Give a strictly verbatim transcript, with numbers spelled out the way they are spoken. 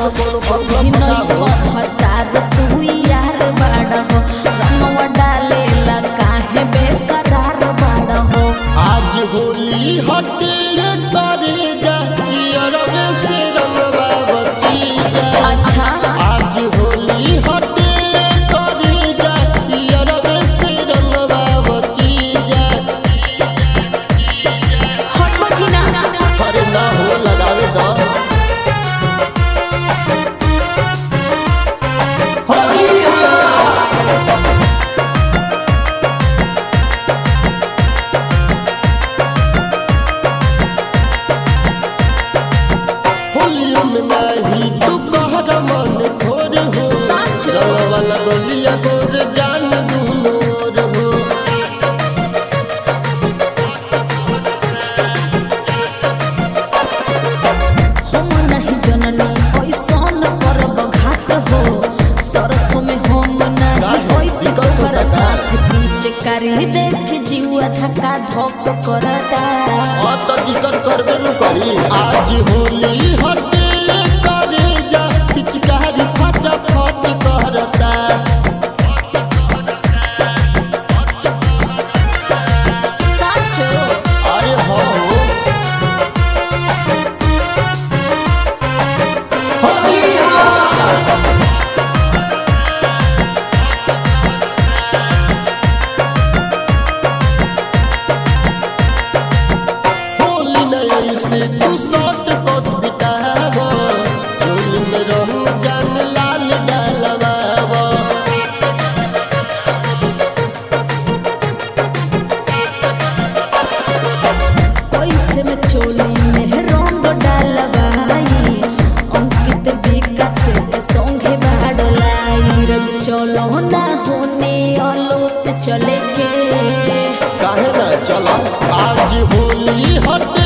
तो कोनो प्रॉब्लम हतार तू यार बाड़ा हो रंगवा डाले ला काहे बेकरार बाड़ा हो। आज होली हटे करे जा यारवे से रंगवा बची जा। अच्छा आज होली हटे करे जा यारवे से रंगवा बची जा। हट बकी ना अरे ना हो लगावे दा नहीं तू कहर मन घोर हो रंगवा लगलिया गोर जान दूनोर हो। हम नहीं जननी ऐसन करब घात हो सरसों में हम नहीं होई तोहरा साथ पीछे करी देख जीवा धक्का धक करता। आ तो दिक्कत करबे न करी। आज होली हटे करे जा पिचकारी फचा फच करता। साचो अरे हो होली नहीं से तू शॉर्ट कट बितावा चोली में रंग जान लाल डालवावा। पैसे में चोली में रंग डालवाई अंकित विकास के संगे बाडलाई रज चलो ना होने अलोट चले के काहे ना चला आज होली हटे